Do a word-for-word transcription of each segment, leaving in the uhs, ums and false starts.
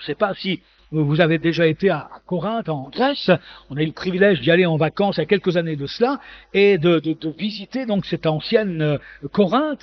sais pas si vous avez déjà été à Corinthe, en Grèce. On a eu le privilège d'y aller en vacances il y a quelques années de cela et de, de, de visiter donc cette ancienne euh, Corinthe.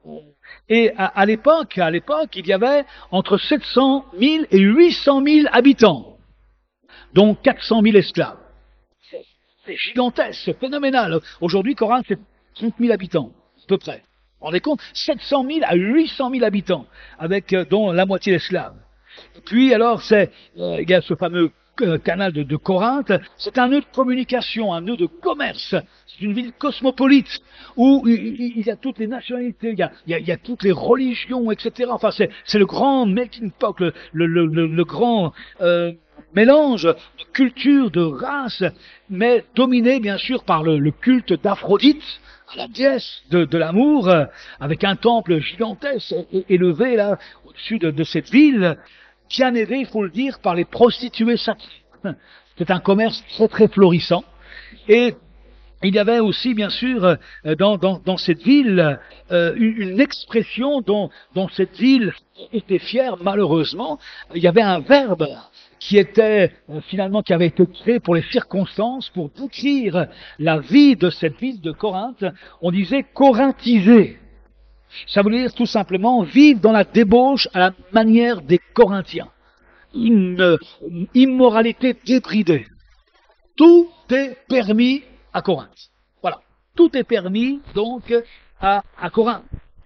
Et à, à l'époque, à l'époque, il y avait entre sept cent mille et huit cent mille habitants, dont quatre cent mille esclaves. C'est, c'est gigantesque, c'est phénoménal. Aujourd'hui, Corinthe, c'est trente mille habitants, à peu près. Vous vous rendez compte? sept cent mille à huit cent mille habitants, avec euh, dont la moitié d'esclaves. Puis alors, c'est, euh, il y a ce fameux euh, canal de, de Corinthe, c'est un nœud de communication, un nœud de commerce. C'est une ville cosmopolite où il, il y a toutes les nationalités, il y a, il y a, il y a toutes les religions, et cetera. Enfin, c'est, c'est le grand melting pot, le, le, le, le, le grand euh, mélange de culture, de race, mais dominé bien sûr par le, le culte d'Aphrodite, la déesse de, de l'amour, euh, avec un temple gigantesque élevé là au-dessus de, de cette ville, bien aidé, il faut le dire, par les prostituées sacrées. C'est un commerce très très florissant. Et il y avait aussi, bien sûr, dans, dans, dans cette ville, euh, une, une expression dont, dont cette ville était fière, malheureusement. Il y avait un verbe qui était, euh, finalement, qui avait été créé pour les circonstances, pour décrire la vie de cette ville de Corinthe. On disait corinthiser. Ça voulait dire tout simplement vivre dans la débauche à la manière des Corinthiens. Une, une immoralité débridée. Tout est permis à Corinthe. Voilà. Tout est permis, donc, à, à Corinthe.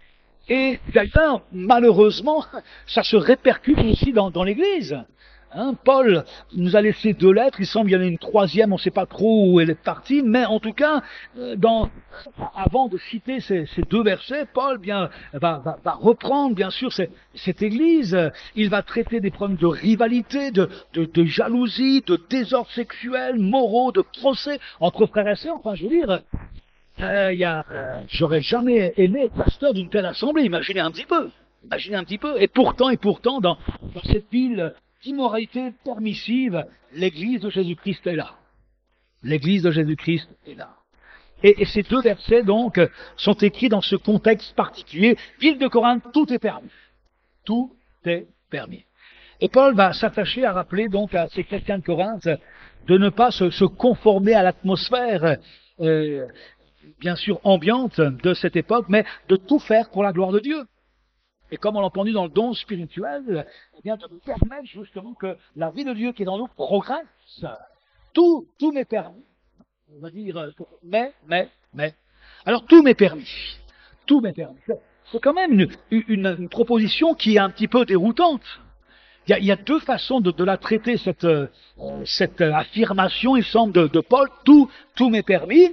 Et d'ailleurs, malheureusement, ça se répercute aussi dans, dans l'Église. Hein, Paul nous a laissé deux lettres, il semble qu'il y en a une troisième, on ne sait pas trop où elle est partie, mais en tout cas, dans, avant de citer ces, ces deux versets, Paul bien, va, va, va reprendre bien sûr cette, cette église, il va traiter des problèmes de rivalité, de, de, de jalousie, de désordre sexuel, moraux, de procès entre frères et sœurs, enfin je veux dire, euh, y a, euh, j'aurais jamais aimé être pasteur d'une telle assemblée, imaginez un petit peu, imaginez un petit peu, et pourtant, et pourtant, dans, dans cette ville d'immoralité permissive, l'Église de Jésus-Christ est là. L'Église de Jésus-Christ est là. Et, et ces deux versets, donc, sont écrits dans ce contexte particulier. Ville de Corinthe, tout est permis. Tout est permis. Et Paul va s'attacher à rappeler, donc, à ces chrétiens de Corinthe, de ne pas se, se conformer à l'atmosphère, euh, bien sûr, ambiante de cette époque, mais de tout faire pour la gloire de Dieu. Et comme on l'a entendu dans le don spirituel, eh bien, de nous permettre justement que la vie de Dieu qui est dans nous progresse. Tout, tout m'est permis. On va dire, mais, mais, mais. Alors tout m'est permis. Tout m'est permis. C'est quand même une, une, une proposition qui est un petit peu déroutante. Il y a, il y a deux façons de, de la traiter, cette, euh, cette affirmation, il semble, de, de Paul. Tout, tout m'est permis.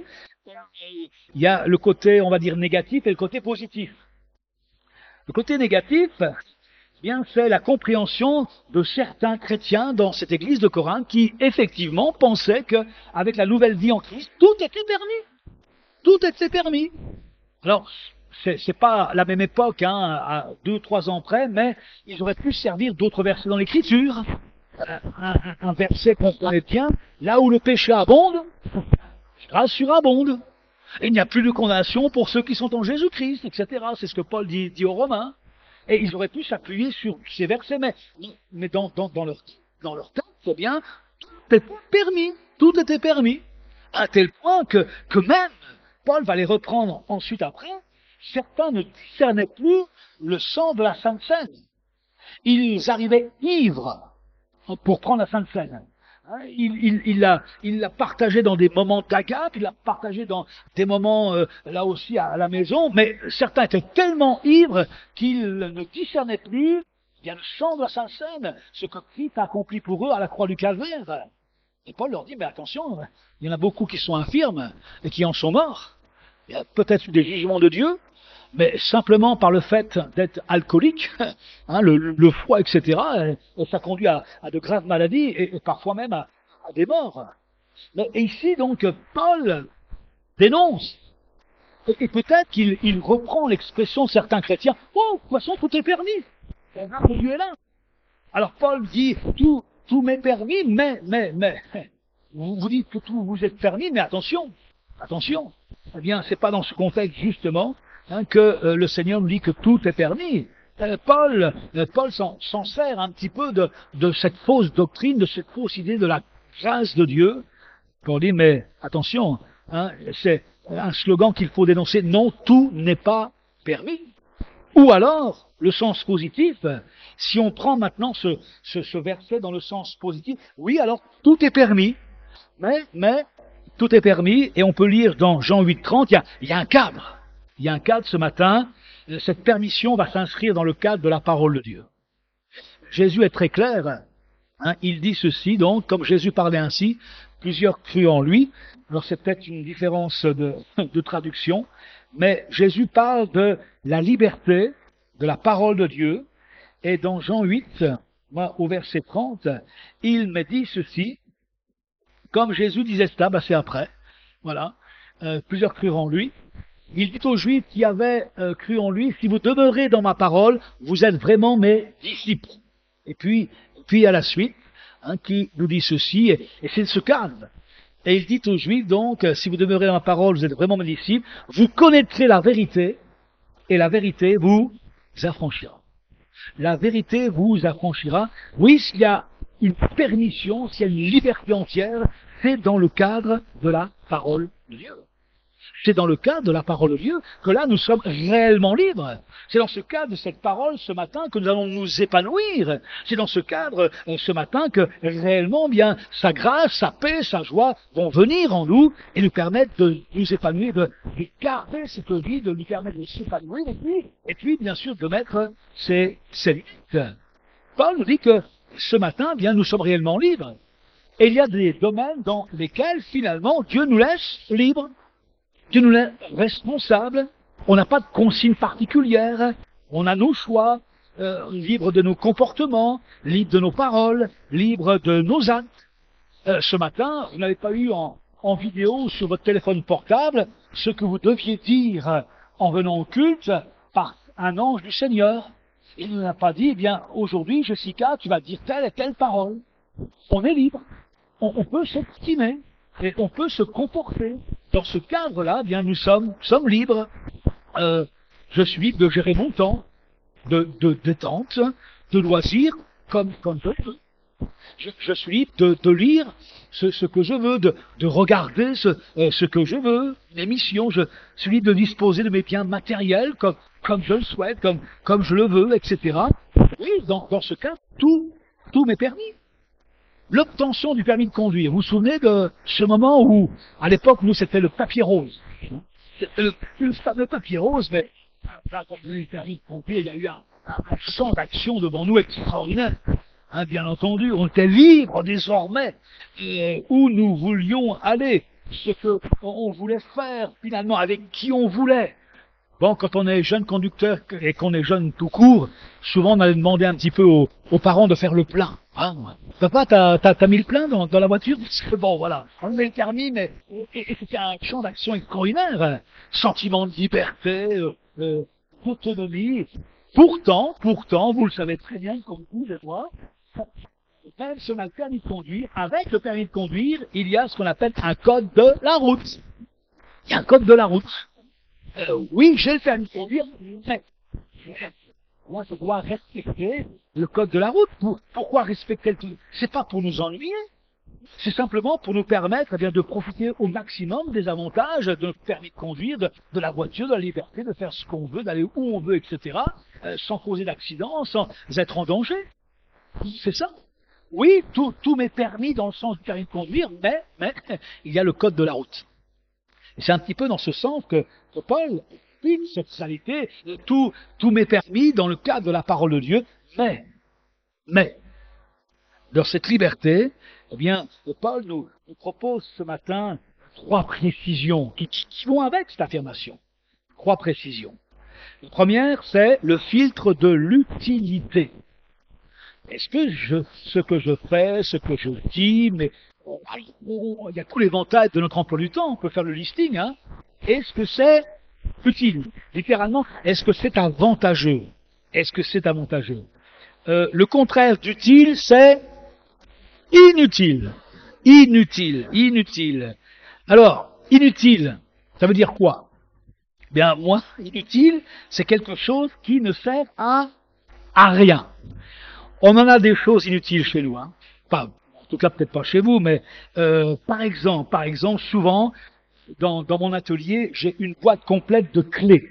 Il y a le côté, on va dire, négatif et le côté positif. Le côté négatif, bien, c'est la compréhension de certains chrétiens dans cette église de Corinthe qui, effectivement, pensaient qu'avec la nouvelle vie en Christ, tout était permis. Tout était permis. Alors, c'est, c'est pas la même époque, hein, à deux, trois ans près, mais ils auraient pu servir d'autres versets dans l'Écriture. Un, un, un verset qu'on connaît bien, là où le péché abonde, la grâce surabonde. Et il n'y a plus de condamnation pour ceux qui sont en Jésus-Christ, et cetera. C'est ce que Paul dit, dit aux Romains. Et ils auraient pu s'appuyer sur ces versets, mais, mais dans, dans, dans leur, dans leur tête, c'est bien, tout était permis. Tout était permis. À tel point que, que même, Paul va les reprendre ensuite après, certains ne discernaient plus le sang de la Sainte Seine. Ils arrivaient ivres pour prendre la Sainte Seine. Il, il, il, l'a, il l'a partagé dans des moments d'agape, il l'a partagé dans des moments, euh, là aussi, à, à la maison, mais certains étaient tellement ivres qu'ils ne discernaient plus, bien le sang de la Sainte Seine, ce que Christ a accompli pour eux à la croix du Calvaire. Et Paul leur dit, mais attention, il y en a beaucoup qui sont infirmes et qui en sont morts. Il y a peut-être eu des jugements de Dieu, mais simplement par le fait d'être alcoolique, hein, le, le foie, et cetera, et, et ça conduit à, à de graves maladies et, et parfois même à, à des morts. Mais, et ici, donc, Paul dénonce. Et, et peut-être qu'il il reprend l'expression de certains chrétiens, « Oh, de toute façon, tout est permis. La grâce de Dieu est là. » Alors Paul dit, tout, tout m'est permis, mais, mais, mais, vous, vous dites que tout vous êtes permis, mais attention, attention. Eh bien, c'est pas dans ce contexte, justement, Hein, que euh, le Seigneur nous dit que tout est permis. euh, Paul, euh, Paul s'en s'en sert un petit peu de, de cette fausse doctrine, de cette fausse idée de la grâce de Dieu, pour dire, mais attention, hein, c'est un slogan qu'il faut dénoncer, non, tout n'est pas permis. Ou alors, le sens positif, si on prend maintenant ce, ce, ce verset dans le sens positif, oui, alors tout est permis, mais, mais tout est permis, et on peut lire dans Jean huit trente, il y a, il y a un cadre. Il y a un cadre ce matin, cette permission va s'inscrire dans le cadre de la parole de Dieu. Jésus est très clair, hein, il dit ceci, donc, comme Jésus parlait ainsi, plusieurs crurent en lui, alors c'est peut-être une différence de, de traduction, mais Jésus parle de la liberté, de la parole de Dieu, et dans Jean huit, moi, au verset trente, il me dit ceci, comme Jésus disait cela, bah c'est après, voilà, euh, plusieurs crurent en lui, il dit aux Juifs qui avaient euh, cru en lui, si vous demeurez dans ma parole, vous êtes vraiment mes disciples. Et puis, puis à la suite, hein, qui nous dit ceci, et, et c'est ce cadre. Et il dit aux Juifs, donc, si vous demeurez dans ma parole, vous êtes vraiment mes disciples, vous connaîtrez la vérité, et la vérité vous affranchira. La vérité vous affranchira. Oui, s'il y a une permission, s'il y a une liberté entière, c'est dans le cadre de la parole de Dieu. C'est dans le cadre de la parole de Dieu que là, nous sommes réellement libres. C'est dans ce cadre de cette parole ce matin que nous allons nous épanouir. C'est dans ce cadre euh, ce matin que réellement, bien, sa grâce, sa paix, sa joie vont venir en nous et nous permettre de nous épanouir, de, de garder cette vie, de nous permettre de s'épanouir et puis, et puis, bien sûr, de mettre ses, ses limites. Paul nous dit que ce matin, bien, nous sommes réellement libres. Et il y a des domaines dans lesquels, finalement, Dieu nous laisse libres. Dieu nous laisse responsables, on n'a pas de consignes particulières, on a nos choix, euh, libres de nos comportements, libres de nos paroles, libres de nos actes. Euh, ce matin, vous n'avez pas eu en, en vidéo sur votre téléphone portable ce que vous deviez dire en venant au culte par un ange du Seigneur. Il ne nous a pas dit, eh bien, aujourd'hui, Jessica, tu vas dire telle et telle parole. On est libre, on, on peut s'exprimer. Et on peut se comporter. Dans ce cadre-là, bien, nous sommes, sommes libres. Euh, je suis libre de gérer mon temps, de, de détente, de loisirs, comme, comme je veux. Je, je suis libre de, de lire ce, ce que je veux, de, de regarder ce, euh, ce que je veux, une émission. Je suis libre de disposer de mes biens matériels comme, comme je le souhaite, comme, comme je le veux, et cetera. Oui, dans, dans ce cas, tout, tout m'est permis. L'obtention du permis de conduire. Vous vous souvenez de ce moment où, à l'époque, nous, c'était le papier rose. C'était le, le fameux papier rose, mais là, quand vous avez le permis de conduire, il y a eu un, un, un champ d'action devant nous extraordinaire. Hein, bien entendu, on était libre désormais et où nous voulions aller, ce que on voulait faire finalement, avec qui on voulait. Bon, quand on est jeune conducteur et qu'on est jeune tout court, souvent on allait demander un petit peu aux, aux parents de faire le plein. Hein. Papa, t'as, t'as, t'as mis le plein dans, dans la voiture? Bon, voilà, on met le permis, mais et, et c'était un champ d'action extraordinaire, hein. Sentiment de liberté, euh, euh, d'autonomie. Pourtant, pourtant, vous le savez très bien, comme vous et moi, même si on a le permis de conduire, avec le permis de conduire, il y a ce qu'on appelle un code de la route. Il y a un code de la route. Euh, oui, j'ai le permis de conduire, mais moi je dois respecter le code de la route. Pour, pourquoi respecter le code? C'est pas pour nous ennuyer, c'est simplement pour nous permettre eh bien, de profiter au maximum des avantages de notre permis de conduire, de, de la voiture, de la liberté, de faire ce qu'on veut, d'aller où on veut, et cetera, euh, sans causer d'accident, sans être en danger. C'est ça. Oui, tout, tout m'est permis dans le sens du permis de conduire, mais, mais il y a le code de la route. Et c'est un petit peu dans ce sens que, que Paul explique cette réalité, tout, tout m'est permis dans le cadre de la parole de Dieu, mais, mais, dans cette liberté, eh bien, Paul nous, nous propose ce matin trois précisions qui, qui, qui vont avec cette affirmation. Trois précisions. La première, c'est le filtre de l'utilité. Est-ce que je, ce que je fais, ce que je dis, mais il y a tout l'éventail de notre emploi du temps, on peut faire le listing, hein. Est-ce que c'est utile? Littéralement, est-ce que c'est avantageux? Est-ce que c'est avantageux? euh, Le contraire d'utile, c'est inutile. Inutile, inutile. Alors, inutile, ça veut dire quoi? Bien, moi, inutile, c'est quelque chose qui ne sert à à rien. On en a des choses inutiles chez nous, hein. Pas, en tout cas peut-être pas chez vous, mais euh, par exemple, par exemple, souvent dans, dans mon atelier, j'ai une boîte complète de clés,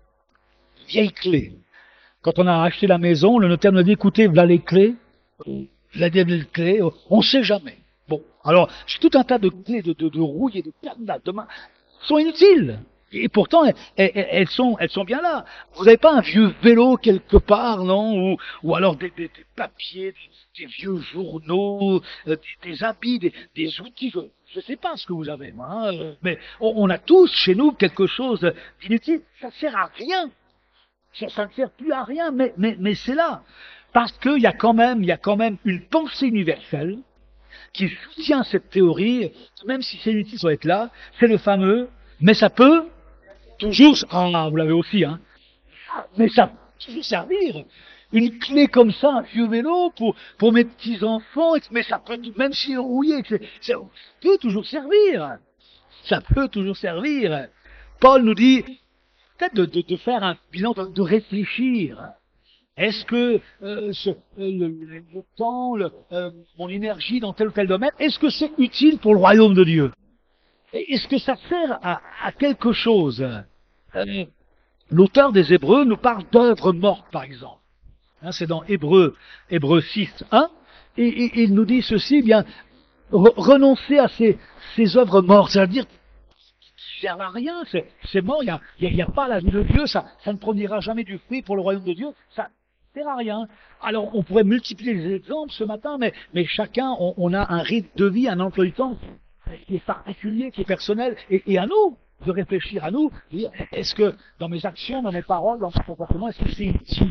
vieilles clés. Quand on a acheté la maison, le notaire nous dit écoutez, voilà les clés, la les clés, on ne sait jamais. Bon, alors j'ai tout un tas de clés, de, de, de rouilles et de cadenas de main, sont inutiles. Et pourtant, elles, elles, elles, sont, elles sont bien là. Vous n'avez pas un vieux vélo quelque part, non? Ou, ou alors des, des, des papiers, des, des vieux journaux, euh, des, des habits, des, des outils. Je ne sais pas ce que vous avez, moi. Hein, mais on, on a tous chez nous quelque chose d'inutile. Ça ne sert à rien. Ça, ça ne sert plus à rien, mais, mais, mais c'est là. Parce qu'il y a quand même, il y a quand même une pensée universelle qui soutient cette théorie, même si c'est inutile, ça va être là. C'est le fameux, mais ça peut toujours, ah, vous l'avez aussi, hein. Mais ça peut toujours servir. Une clé comme ça, un vieux vélo pour, pour mes petits-enfants, mais ça peut, même si est rouillé, ça peut toujours servir. Ça peut toujours servir. Paul nous dit, peut-être de, de, de faire un bilan, de, de réfléchir. Est-ce que euh, ce, euh, le, le temps, le, euh, mon énergie dans tel ou tel domaine, est-ce que c'est utile pour le royaume de Dieu? Est-ce que ça sert à, à quelque chose? euh, L'auteur des Hébreux nous parle d'œuvres mortes, par exemple. Hein, c'est dans Hébreux, Hébreux six, un, et, et, et il nous dit ceci, eh bien, re, renoncer à ces, ces œuvres mortes, c'est-à-dire ça sert à rien, c'est mort, il n'y a, y a, y a pas la vie de Dieu, ça, ça ne produira jamais du fruit pour le royaume de Dieu, ça ne sert à rien. Alors on pourrait multiplier les exemples ce matin, mais, mais chacun, on, on a un rythme de vie, un emploi du temps qui est particulier, qui est personnel, et, et à nous de réfléchir à nous, est-ce que dans mes actions, dans mes paroles, dans mon comportement, est-ce que c'est utile?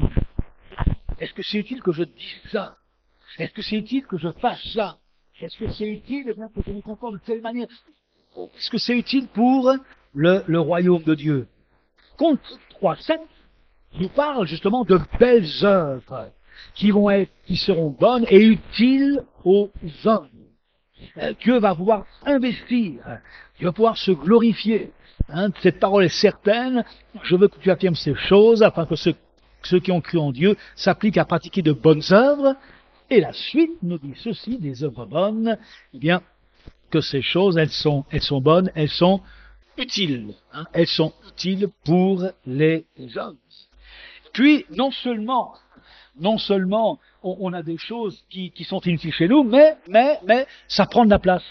Est-ce que c'est utile que je dise ça? Est-ce que c'est utile que je fasse ça? Est-ce que c'est utile eh bien, que je me comporte de telle manière? Est-ce que c'est utile pour le, le royaume de Dieu? Compte trois sept nous parle justement de belles œuvres qui vont être, qui seront bonnes et utiles aux hommes. Dieu va pouvoir investir, Dieu va pouvoir se glorifier. Hein, cette parole est certaine. Je veux que tu affirmes ces choses afin que ceux, ceux qui ont cru en Dieu s'appliquent à pratiquer de bonnes œuvres. Et la suite nous dit ceci, des œuvres bonnes, eh bien, que ces choses, elles sont, elles sont bonnes, elles sont utiles. Hein, elles sont utiles pour les hommes. Puis, non seulement, non seulement on, on a des choses qui, qui sont inutiles chez nous, mais, mais, mais ça prend de la place.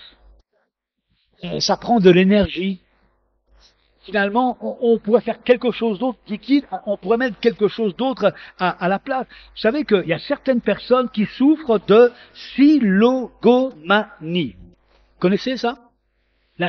Euh, ça prend de l'énergie. Finalement, on, on pourrait faire quelque chose d'autre qui quitte, on pourrait mettre quelque chose d'autre à, à la place. Vous savez qu'il y a certaines personnes qui souffrent de silogomanie. Vous connaissez ça? La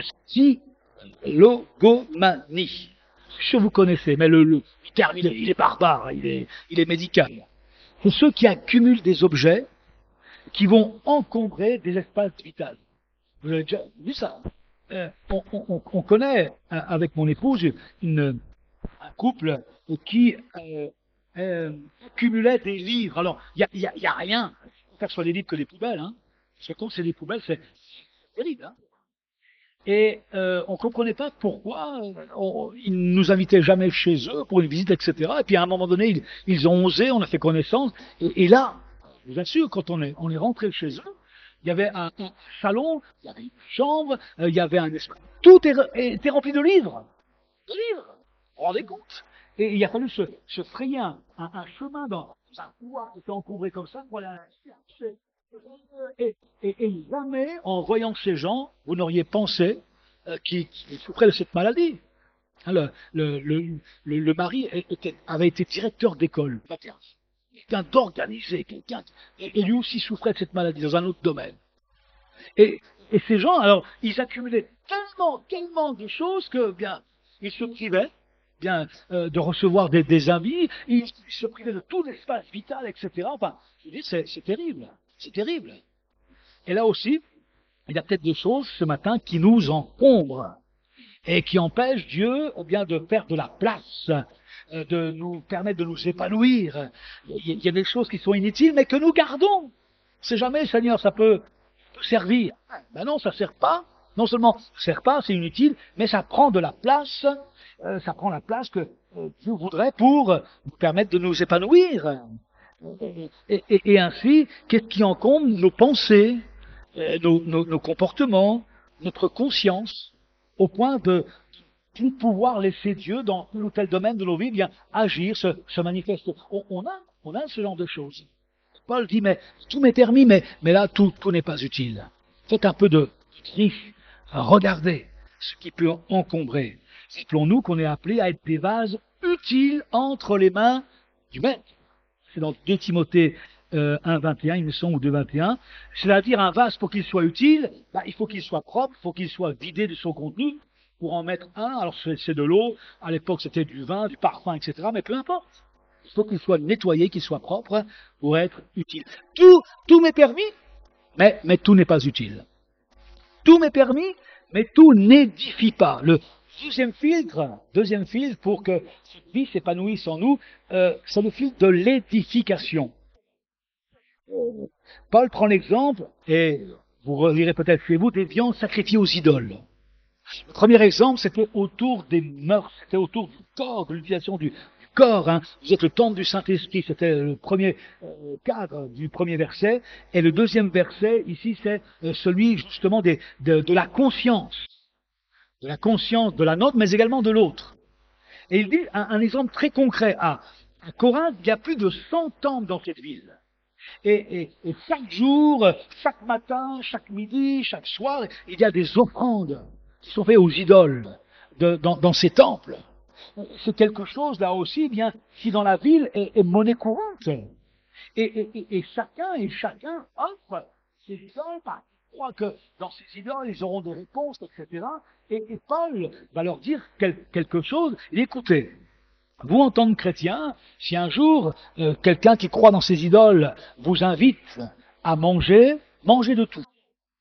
silogomanie. Je vous connaissez, mais le, le terme, il est, il est barbare, il est, il est médical. C'est ceux qui accumulent des objets qui vont encombrer des espaces vitaux. Vous avez déjà vu ça? euh, on, on, on connaît, avec mon épouse, une, un couple qui euh, euh, accumulait des livres. Alors, il n'y a, y a, y a rien. Il faut faire soit des livres que des poubelles. Hein. Parce que quand c'est des poubelles, c'est terrible. Hein. Et euh, on ne comprenait pas pourquoi on, ils ne nous invitaient jamais chez eux pour une visite, et cetera. Et puis à un moment donné, ils, ils ont osé, on a fait connaissance. Et, et là, je vous assure, quand on est, on est rentré chez eux, il y avait un, un salon, il y avait une chambre, euh, il y avait un espace. Tout est, était rempli de livres. De livres. Vous vous rendez compte? Et il a fallu se, se frayer un, un, un chemin dans un couloir qui était encombré comme ça pour aller chercher. Et, et, et jamais, en voyant ces gens, vous n'auriez pensé euh, qu'ils qu souffraient de cette maladie. Hein, le, le, le, le, le mari était, avait été directeur d'école maternelle. Quelqu'un d'organisé, quelqu'un, et, et lui aussi souffrait de cette maladie dans un autre domaine. Et, et ces gens, alors, ils accumulaient tellement, tellement de choses que, bien, ils se privaient, bien, euh, de recevoir des, des amis, ils, ils se privaient de tout l'espace vital, et cetera. Enfin, je dis, c'est terrible, c'est terrible. Et là aussi, il y a peut-être des choses ce matin qui nous encombrent et qui empêchent Dieu, eh bien, de faire de la place, de nous permettre de nous épanouir. Il y a des choses qui sont inutiles, mais que nous gardons. C'est jamais, Seigneur, ça peut, peut servir. Ben non, ça ne sert pas. Non seulement ça ne sert pas, c'est inutile, mais ça prend de la place, euh, ça prend la place que euh, Dieu voudrait pour nous permettre de nous épanouir. Et, et, et ainsi, qu'est-ce qui encombre nos pensées, euh, nos, nos, nos comportements, notre conscience, au point de plus pouvoir laisser Dieu, dans tel ou tel domaine de nos vies, bien agir, se, se manifester. On, on, a, on a ce genre de choses. Paul dit, mais tout m'est permis, mais, mais là, tout, tout n'est pas utile. Faites un peu de tri, regardez ce qui peut encombrer. Rappelons-nous qu'on est appelé à être des vases utiles entre les mains du Maître. C'est dans deux Timothée euh, un, vingt et un, il me semble, ou deux, vingt et un. C'est-à-dire, un vase, pour qu'il soit utile, bah, il faut qu'il soit propre, il faut qu'il soit vidé de son contenu. Pour en mettre un, alors c'est de l'eau, à l'époque c'était du vin, du parfum, et cetera, mais peu importe. Il faut qu'il soit nettoyé, qu'il soit propre, pour être utile. Tout, tout m'est permis, mais, mais tout n'est pas utile. Tout m'est permis, mais tout n'édifie pas. Le deuxième filtre, deuxième filtre pour que cette vie s'épanouisse en nous, euh, c'est le filtre de l'édification. Paul prend l'exemple, et vous relirez peut-être chez vous, des viandes sacrifiées aux idoles. Le premier exemple, c'était autour des mœurs, c'était autour du corps, de l'utilisation du, du corps. Hein. Vous êtes le temple du Saint-Esprit, c'était le premier euh, cadre du premier verset. Et le deuxième verset, ici, c'est euh, celui justement des, de, de la conscience. De la conscience de la nôtre, mais également de l'autre. Et il dit un, un exemple très concret. À, à Corinthe, il y a plus de cent temples dans cette ville. Et, et, et chaque jour, chaque matin, chaque midi, chaque soir, il y a des offrandes qui sont faits aux idoles de, dans, dans ces temples. C'est quelque chose, là aussi, bien, qui dans la ville est, est monnaie courante. Et, et, et, et chacun et chacun offre ses idoles, parce qu'ils croient que dans ces idoles, ils auront des réponses, et cetera. Et, et Paul va leur dire quel, quelque chose. Et écoutez, vous, en tant que chrétien, si un jour, euh, quelqu'un qui croit dans ces idoles vous invite à manger, mangez de tout.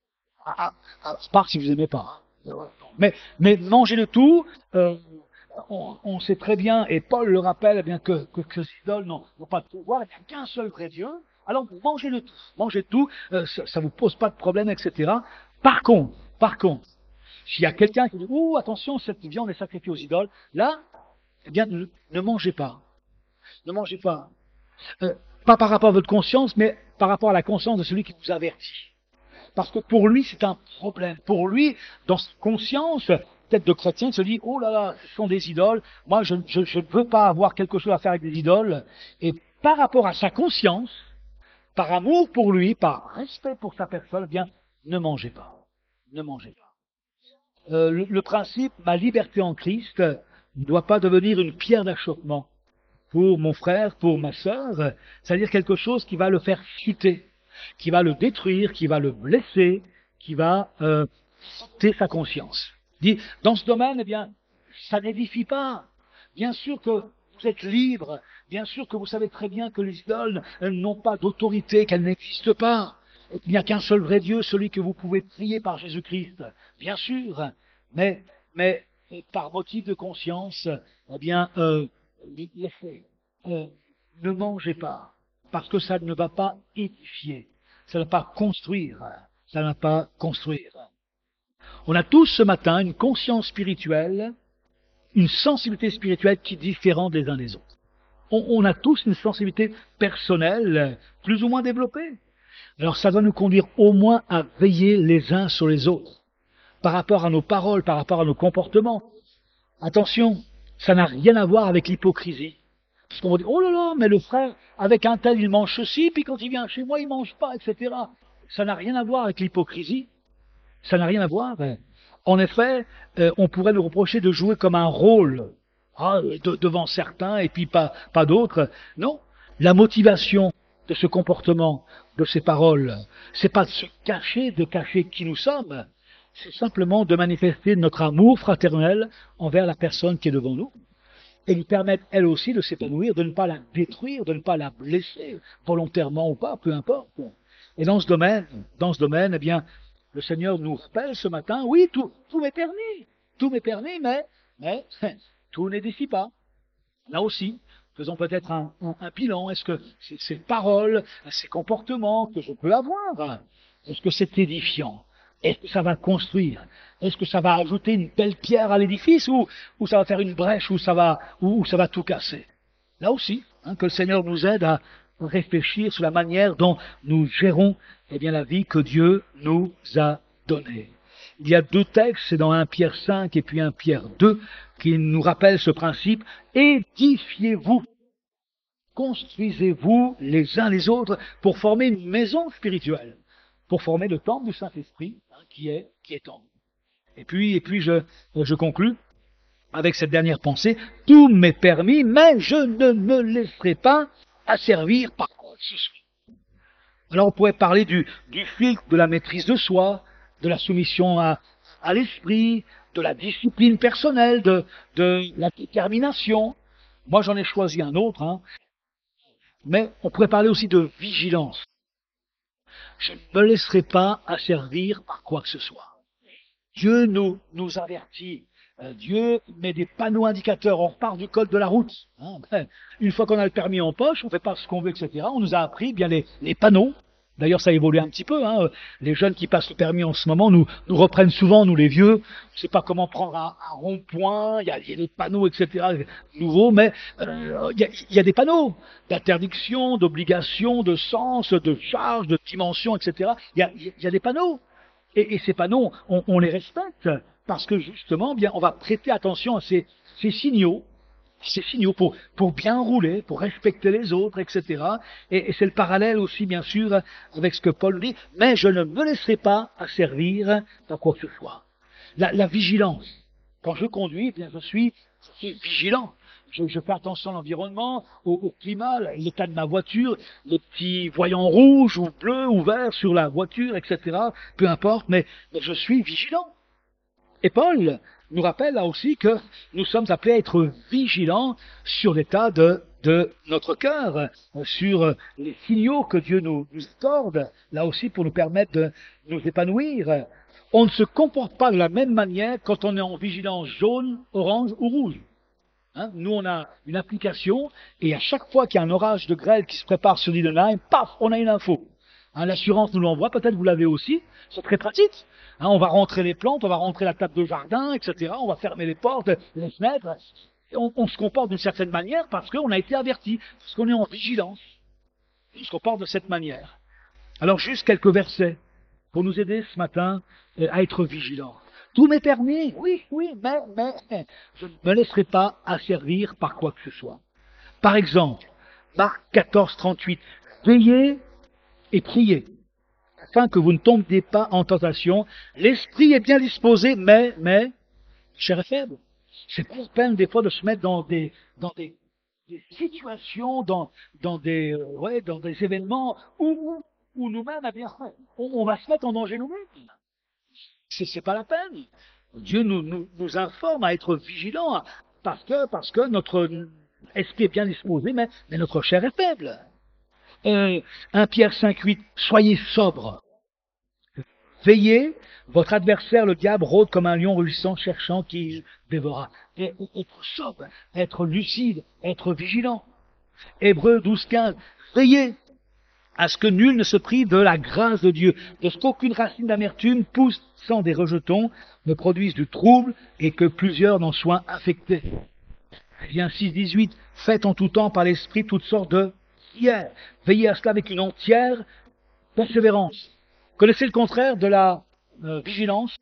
À, à, à part si vous n'aimez pas. Mais, mais manger de tout, euh, on, on sait très bien, et Paul le rappelle, eh bien que, que, que ces idoles n'ont pas de pouvoir, il n'y a qu'un seul vrai Dieu. Alors mangez de tout, mangez de tout, euh, ça ne vous pose pas de problème, et cetera. Par contre, par contre, s'il y a quelqu'un qui dit, oh attention, cette viande est sacrifiée aux idoles, là, eh bien ne, ne mangez pas, ne mangez pas. Euh, pas par rapport à votre conscience, mais par rapport à la conscience de celui qui vous avertit. Parce que pour lui, c'est un problème. Pour lui, dans sa conscience, peut-être de chrétien, il se dit, oh là là, ce sont des idoles. Moi, je, je, je ne veux pas avoir quelque chose à faire avec des idoles. Et par rapport à sa conscience, par amour pour lui, par respect pour sa personne, eh bien, ne mangez pas. Ne mangez pas. Euh, le, le principe, ma liberté en Christ, ne doit pas devenir une pierre d'achoppement pour mon frère, pour ma sœur. C'est-à-dire quelque chose qui va le faire chuter, qui va le détruire, qui va le blesser, qui va euh, sauter sa conscience. Dit, dans ce domaine, eh bien, ça n'édifie pas. Bien sûr que vous êtes libre, bien sûr que vous savez très bien que les idoles n'ont pas d'autorité, qu'elles n'existent pas. Il n'y a qu'un seul vrai Dieu, celui que vous pouvez prier par Jésus-Christ, bien sûr, mais, mais par motif de conscience, eh bien, euh, laissez, euh, ne mangez pas. Parce que ça ne va pas édifier, ça ne va pas construire, ça ne va pas construire. On a tous ce matin une conscience spirituelle, une sensibilité spirituelle qui est différente les uns des autres. On, on a tous une sensibilité personnelle, plus ou moins développée. Alors ça doit nous conduire au moins à veiller les uns sur les autres, par rapport à nos paroles, par rapport à nos comportements. Attention, ça n'a rien à voir avec l'hypocrisie. Parce qu'on va dire, oh là là, mais le frère, avec un tel, il mange ceci, puis quand il vient chez moi, il mange pas, et cetera. Ça n'a rien à voir avec l'hypocrisie. Ça n'a rien à voir. En effet, euh, on pourrait nous reprocher de jouer comme un rôle, ah, de, devant certains, et puis pas, pas d'autres. Non, la motivation de ce comportement, de ces paroles, c'est pas de se cacher, de cacher qui nous sommes. C'est simplement de manifester notre amour fraternel envers la personne qui est devant nous. Et lui permettre, elle aussi, de s'épanouir, de ne pas la détruire, de ne pas la blesser, volontairement ou pas, peu importe. Et dans ce domaine, dans ce domaine, eh bien, le Seigneur nous rappelle ce matin, oui, tout, tout m'est permis, tout m'est permis, mais, mais tout n'édifie pas. Là aussi, faisons peut-être un, un, un bilan. Est-ce que ces, ces paroles, ces comportements que je peux avoir, est-ce que c'est édifiant? Est-ce que ça va construire? Est-ce que ça va ajouter une belle pierre à l'édifice ou, ou ça va faire une brèche ou ça va, ou, ou ça va tout casser? Là aussi, hein, que le Seigneur nous aide à, réfléchir sur la manière dont nous gérons eh bien, la vie que Dieu nous a donnée. Il y a deux textes, c'est dans un Pierre cinq et puis un Pierre deux, qui nous rappellent ce principe. Édifiez-vous, construisez-vous les uns les autres pour former une maison spirituelle, pour former le temple du Saint-Esprit hein, qui est qui est en vous. Et puis, et puis je, je conclus avec cette dernière pensée. Tout m'est permis, mais je ne me laisserai pas asservir par quoi que ce soit. Alors on pourrait parler du, du filtre, de la maîtrise de soi, de la soumission à, à l'esprit, de la discipline personnelle, de, de la détermination. Moi j'en ai choisi un autre, hein. Mais on pourrait parler aussi de vigilance. Je ne me laisserai pas asservir par quoi que ce soit. Dieu nous, nous avertit. Euh, Dieu met des panneaux indicateurs. On repart du code de la route. Hein. Ben, une fois qu'on a le permis en poche, on fait pas ce qu'on veut, et cetera. On nous a appris bien les, les panneaux. D'ailleurs, ça a évolué un petit peu. Hein. Les jeunes qui passent le permis en ce moment nous, nous reprennent souvent, nous les vieux. Je sais pas comment prendre un, un rond-point. Il y a, il y a des panneaux, et cetera. Nouveaux, mais euh, il, y a, il y a des panneaux d'interdiction, d'obligation, de sens, de charge, de dimension, et cetera. Il y a, il y a des panneaux. Et, et ces panneaux, on, on les respecte parce que justement, bien, on va prêter attention à ces, ces signaux, ces signaux pour, pour bien rouler, pour respecter les autres, et cetera. Et, et c'est le parallèle aussi, bien sûr, avec ce que Paul dit. Mais je ne me laisserai pas asservir à quoi que ce soit. La, la vigilance. Quand je conduis, bien, je suis, je suis vigilant. Je, je fais attention à l'environnement, au, au climat, l'état de ma voiture, les petits voyants rouges ou bleus ou verts sur la voiture, et cetera. Peu importe, mais, mais je suis vigilant. Et Paul nous rappelle là aussi que nous sommes appelés à être vigilants sur l'état de, de notre cœur, sur les signaux que Dieu nous, nous accorde, là aussi pour nous permettre de nous épanouir. On ne se comporte pas de la même manière quand on est en vigilance jaune, orange ou rouge. Hein, nous, on a une application, et à chaque fois qu'il y a un orage de grêle qui se prépare sur l'île de Naïm, paf, on a une info. Hein, l'assurance nous l'envoie, peut-être vous l'avez aussi, c'est très pratique. Hein, on va rentrer les plantes, on va rentrer la table de jardin, et cetera. On va fermer les portes, les fenêtres. Et on, on se comporte d'une certaine manière parce qu'on a été averti, parce qu'on est en vigilance. On se comporte de cette manière. Alors, juste quelques versets pour nous aider ce matin euh, à être vigilants. Tout m'est permis, oui, oui, mais, mais, je ne me laisserai pas asservir par quoi que ce soit. Par exemple, Marc quatorze, trente-huit, veillez et priez, afin que vous ne tombiez pas en tentation. L'esprit est bien disposé, mais, mais, chair est faible. C'est pas la peine des fois de se mettre dans des, dans des, des situations, dans, dans des, euh, ouais, dans des événements où, où, où nous-mêmes, eh bien, on, on va se mettre en danger nous-mêmes. C'est, c'est pas la peine. Dieu nous, nous, nous informe à être vigilants parce que, parce que notre esprit est bien disposé, mais, mais notre chair est faible. Euh, un Pierre cinq, huit, soyez sobres. Veillez, votre adversaire, le diable, rôde comme un lion rugissant, cherchant qui dévora. Et, être sobre, être lucide, être vigilant. Hébreux douze, quinze, veillez à ce que nul ne se prive de la grâce de Dieu, de ce qu'aucune racine d'amertume poussant des rejetons ne produise du trouble et que plusieurs n'en soient affectés. Bien six, dix-huit, faites en tout temps par l'Esprit toutes sortes de prières. Veillez à cela avec une entière persévérance. Connaissez le contraire de la euh, vigilance?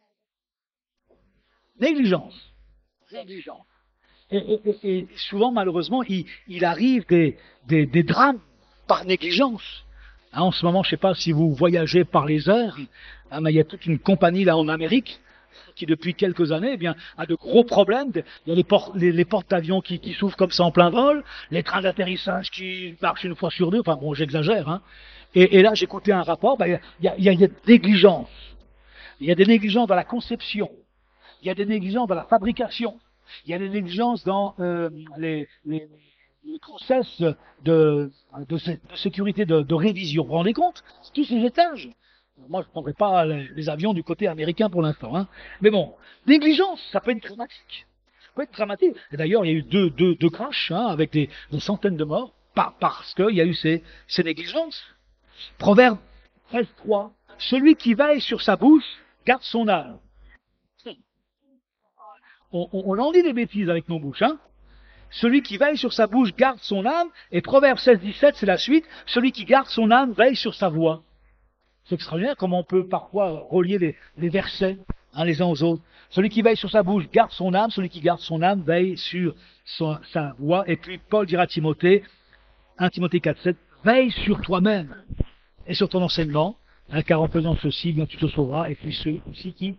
Négligence. Négligence. Et, et, et, et souvent, malheureusement, il, il arrive des, des, des drames par négligence. Hein, en ce moment, je ne sais pas si vous voyagez par les airs, hein, mais il y a toute une compagnie là en Amérique qui, depuis quelques années, eh bien, a de gros problèmes. Il y a les, por- les, les portes d'avion qui, qui s'ouvrent comme ça en plein vol, les trains d'atterrissage qui marchent une fois sur deux. Enfin bon, j'exagère. Hein. Et, et là, j'ai écouté un rapport. Ben, il y a, il y a, il y a des négligences. Il y a des négligences dans la conception. Il y a des négligences dans la fabrication. Il y a des négligences dans euh, les, les le process de, de, de sécurité, de, de révision. Vous vous rendez compte? C'est tous ces étages. Moi, je ne prendrai pas les, les avions du côté américain pour l'instant. Hein. Mais bon, négligence, ça peut être dramatique. Ça peut être dramatique. Et d'ailleurs, il y a eu deux, deux, deux crashs hein, avec des, des centaines de morts par, parce qu'il y a eu ces, ces négligences. Proverbe treize, trois. Celui qui veille sur sa bouche garde son âme. On, on, on en dit des bêtises avec nos bouches, hein. celui qui veille sur sa bouche garde son âme, et Proverbe seize, dix-sept, c'est la suite, celui qui garde son âme veille sur sa voix. C'est extraordinaire comment on peut parfois relier les, les versets, hein, les uns aux autres. Celui qui veille sur sa bouche garde son âme, celui qui garde son âme veille sur son, sa voix. Et puis Paul dira à Timothée, un Timothée quatre, sept, veille sur toi-même et sur ton enseignement, hein, car en faisant ceci, bien tu te sauveras, et puis ceux aussi qui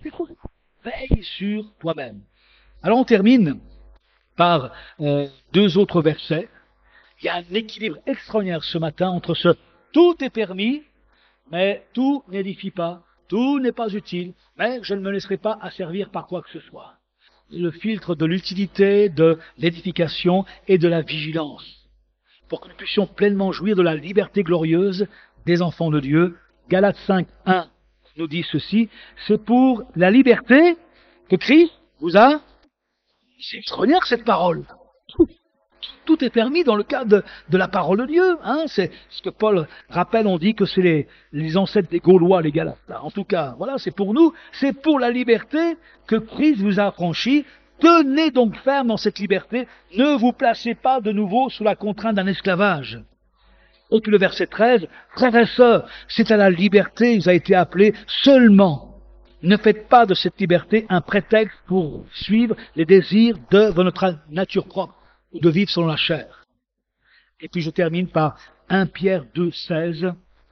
veille sur toi-même. Alors on termine par euh, deux autres versets. Il y a un équilibre extraordinaire ce matin entre ce « tout est permis », mais tout n'édifie pas, tout n'est pas utile, mais je ne me laisserai pas asservir par quoi que ce soit. Le filtre de l'utilité, de l'édification et de la vigilance, pour que nous puissions pleinement jouir de la liberté glorieuse des enfants de Dieu. Galates cinq, un nous dit ceci, c'est pour la liberté que Christ vous a... C'est extraordinaire cette parole. Tout, tout est permis dans le cadre de, de la parole de Dieu. Hein. C'est ce que Paul rappelle, on dit que c'est les, les ancêtres des Gaulois, les Galates. En tout cas, voilà, c'est pour nous, c'est pour la liberté que Christ vous a affranchis. Tenez donc ferme dans cette liberté, ne vous placez pas de nouveau sous la contrainte d'un esclavage. Et puis le verset treize, frères et sœurs, c'est à la liberté, vous a été appelé seulement. Ne faites pas de cette liberté un prétexte pour suivre les désirs de notre nature propre, ou de vivre selon la chair. Et puis je termine par un Pierre deux, seize.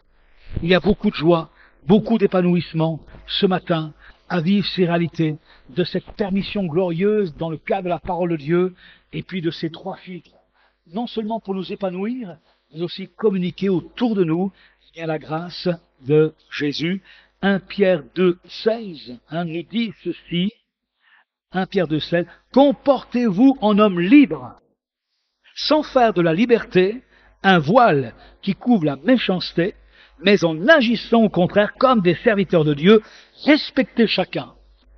Il y a beaucoup de joie, beaucoup d'épanouissement ce matin à vivre ces réalités, de cette permission glorieuse dans le cadre de la parole de Dieu, et puis de ces trois filtres. Non seulement pour nous épanouir, mais aussi communiquer autour de nous bien la grâce de Jésus. un Pierre deux, seize hein, nous dit ceci, un Pierre deux, seize, comportez-vous en homme libre, sans faire de la liberté un voile qui couvre la méchanceté, mais en agissant au contraire comme des serviteurs de Dieu, respectez chacun,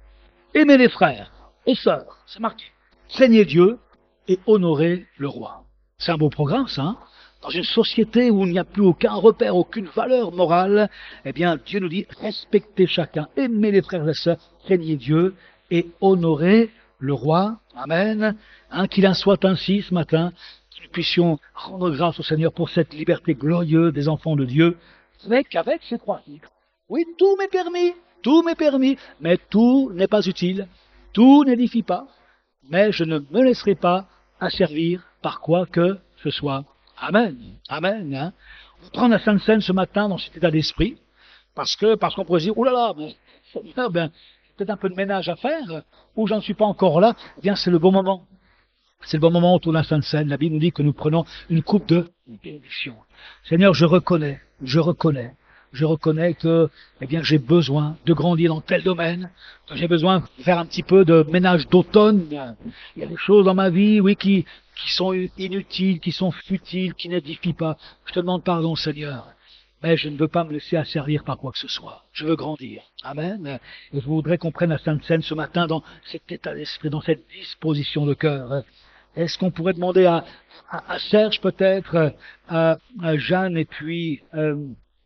aimez les frères et sœurs, c'est marqué, craignez Dieu et honorez le roi. C'est un beau programme ça, hein. Dans une société où il n'y a plus aucun repère, aucune valeur morale, eh bien, Dieu nous dit, respectez chacun, aimez les frères et sœurs, craignez Dieu et honorez le roi. Amen. Hein, qu'il en soit ainsi ce matin, que nous puissions rendre grâce au Seigneur pour cette liberté glorieuse des enfants de Dieu, avec, avec ces trois filtres. Oui, tout m'est permis, tout m'est permis, mais tout n'est pas utile, tout n'édifie pas, mais je ne me laisserai pas asservir par quoi que ce soit. Amen, amen. Hein. On va prendre la Sainte Seine ce matin dans cet état d'esprit, parce que parce qu'on pourrait se dire, oh là là, mais Seigneur, ben, j'ai peut-être un peu de ménage à faire, ou j'en suis pas encore là. Eh bien, c'est le bon moment. C'est le bon moment autour de la Sainte Seine. La Bible nous dit que nous prenons une coupe de bénédiction. Seigneur, je reconnais, je reconnais, je reconnais que, eh bien, j'ai besoin de grandir dans tel domaine, que j'ai besoin de faire un petit peu de ménage d'automne. Il y a des choses dans ma vie, oui, qui qui sont inutiles, qui sont futiles, qui n'édifient pas. Je te demande pardon, Seigneur, mais je ne veux pas me laisser asservir par quoi que ce soit. Je veux grandir. Amen. Et je voudrais qu'on prenne la Sainte Seine ce matin dans cet état d'esprit, dans cette disposition de cœur. Est-ce qu'on pourrait demander à, à, à Serge peut-être, à, à Jeanne et puis euh,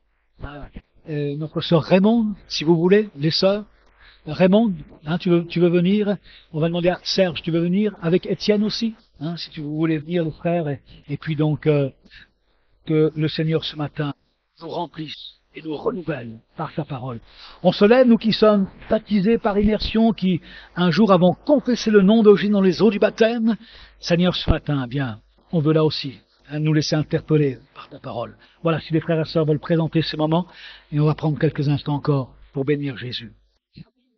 à, euh, notre sœur Raymond, si vous voulez, les sœurs. Raymond, hein, tu veux, tu veux venir? On va demander à Serge, tu veux venir? Avec Étienne aussi, hein, si tu voulais venir, le frère. Et, et puis donc, euh, que le Seigneur ce matin nous remplisse et nous renouvelle par sa parole. On se lève, nous qui sommes baptisés par immersion, qui un jour avons confessé le nom d'origine dans les eaux du baptême. Seigneur, ce matin, eh bien, on veut là aussi hein, nous laisser interpeller par ta parole. Voilà, si les frères et sœurs veulent présenter ce moment, et on va prendre quelques instants encore pour bénir Jésus.